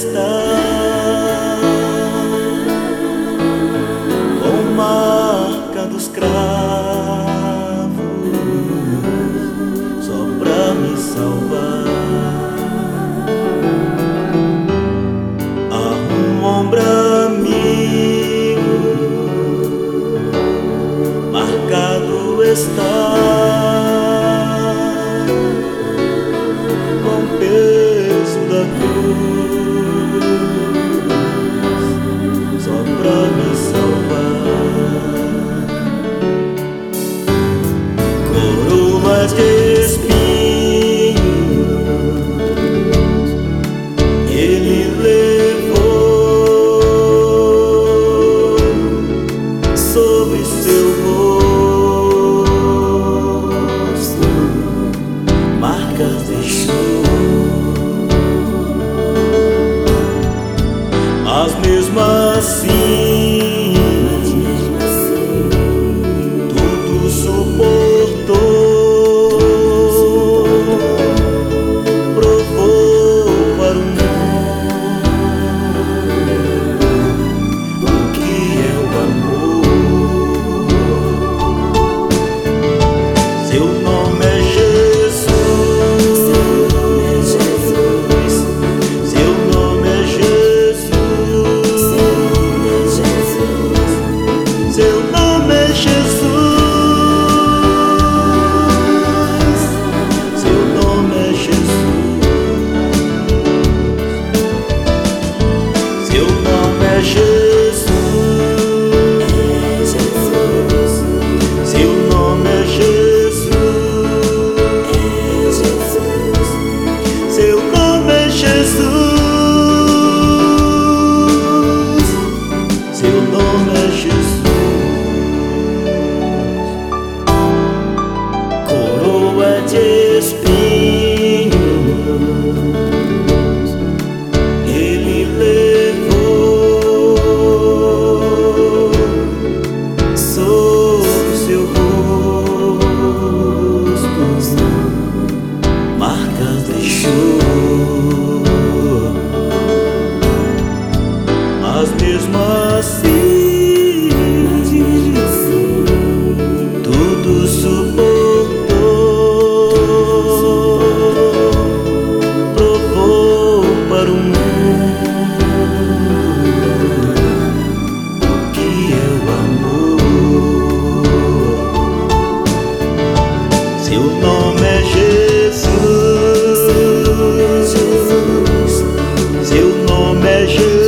está com marca dos cravos, só pra me salvar. Ombro amigo, marcado está com o peso da cruz, só pra me salvar. Coroas de espinhos ele levou sobre seu rosto, marcas deixou, mas mesmo assim tudo suportou, provou para o mundo o que é o amor. Seu nome é Jesus, seu nome é Jesus, seu nome é Jesus, seu nome é Jesus, seu nome é Jesus, seu nome é Jesus, seu nome é Jesus, seu nome é Jesus. Coroa de espinhos ele levou sobre seu rosto, marcas deixou, mas mesmo assim tudo suportou, provou para o mundo o que é o amor. Seu nome é Jesus, seu nome é Jesus.